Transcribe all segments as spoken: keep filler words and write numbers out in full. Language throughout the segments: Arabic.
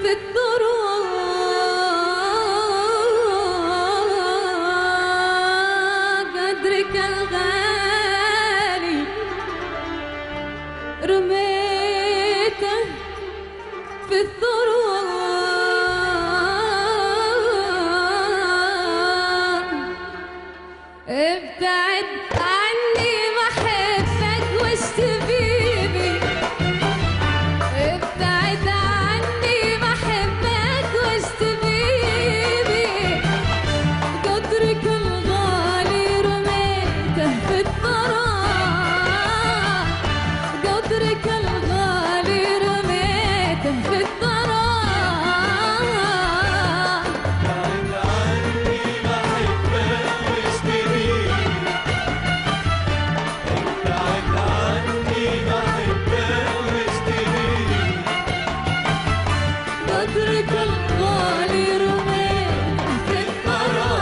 في الطرق قدرك الغالي رميته في الطرق ابتعد عني ما احبك وش تبيبي ابتعد عني ما احبك وش تبيبي قدرك الغالي رميته في الثرى قدرك الغالي رميته في الثرى قدرك الغالي رميته في الثرى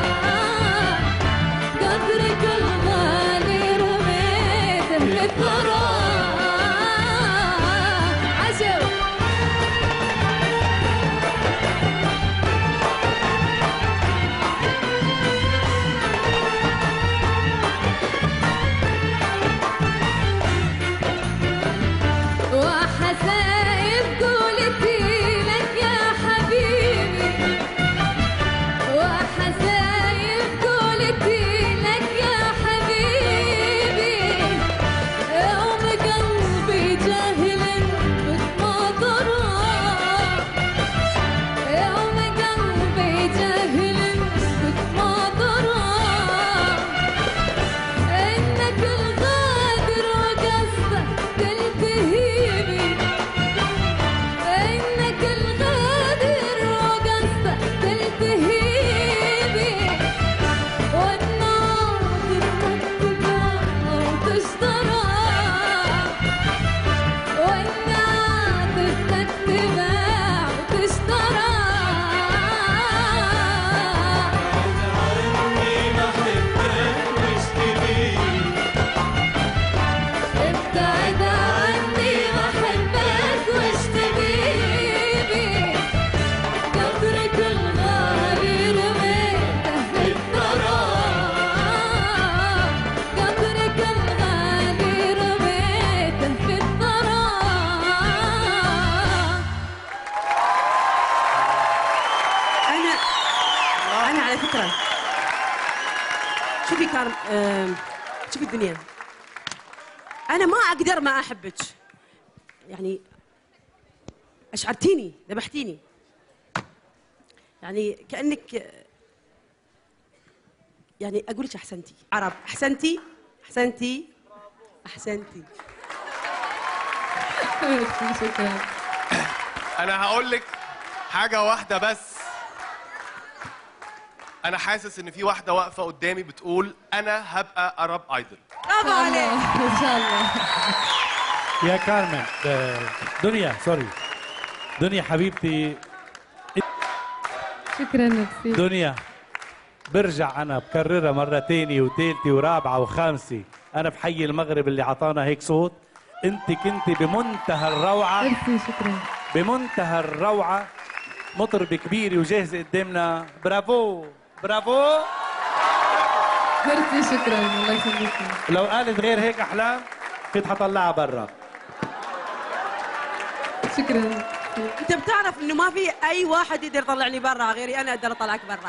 قدرك الغالي رميته في الثرى عشو وحسايب قولتي لك يا حبيبي وحسايب قولتي لك يا حبيبي يوم قلبي جاهل بك ما درى يوم قلبي جاهل بك ما درى انك الغادر وقصدك تلتهيبي انك الغادر وقصدك تلتهيبي والنار تتباع وتشترى والنار تتباع وتشترى ابتعد عني ما احبك وش تبيبي قدرك الغالي رميته في الثرى قدرك الغالي رميته في الثرى أنا أنا على فكرة شوفي كارم آم، شوفي الدنيا أنا ما أقدر ما أحبك يعني أشعرتيني ذبحتيني يعني كأنك يعني أقول لك أحسنتي عرب أحسنتي أحسنتي أحسنتي شكرا انا هقول لك حاجه واحده بس. انا حاسس ان في واحده واقفه قدامي بتقول انا هبقى ارب ايدل. برافو عليك ان شاء الله يا كارمن آه، دنيا سوري دنيا حبيبتي شكرا نفسي دنيا برجع انا بكررها مره ثانيه وثالثه ورابعه وخامسه انا بحيي المغرب اللي عطانا هيك صوت. انت كنت بمنتهى الروعه ميرسي شكرا بمنتهى الروعه مطربه كبيره وجاهزه قدامنا. برافو برافو. ميرسي شكرا الله يخليكم لو قالت غير هيك احلام كنت حطلعها برا. شكرا أنت بتعرف إنه ما في أي واحد يقدر يطلعني برا غيري أنا أقدر أطلعك برا.